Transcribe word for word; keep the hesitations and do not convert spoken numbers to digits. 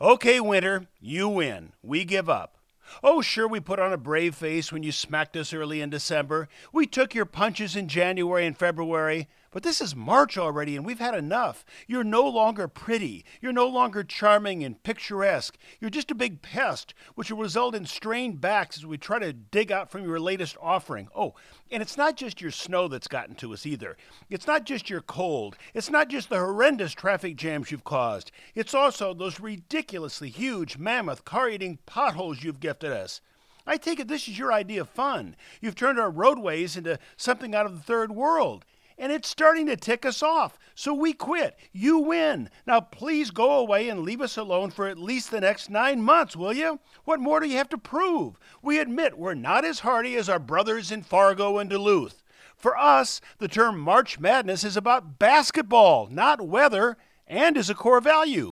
Okay, Winter, you win. We give up. Oh, sure, we put on a brave face when you smacked us early in December. We took your punches in January and February. But this is March already, and we've had enough. You're no longer pretty. You're no longer charming and picturesque. You're just a big pest, which will result in strained backs as we try to dig out from your latest offering. Oh, and it's not just your snow that's gotten to us either. It's not just your cold. It's not just the horrendous traffic jams you've caused. It's also those ridiculously huge, mammoth, car-eating potholes you've gifted us. I take it this is your idea of fun. You've turned our roadways into something out of the third world. And it's starting to tick us off. So we quit. You win. Now please go away and leave us alone for at least the next nine months, will you? What more do you have to prove? We admit we're not as hardy as our brothers in Fargo and Duluth. For us, the term March Madness is about basketball, not weather, and is a core value.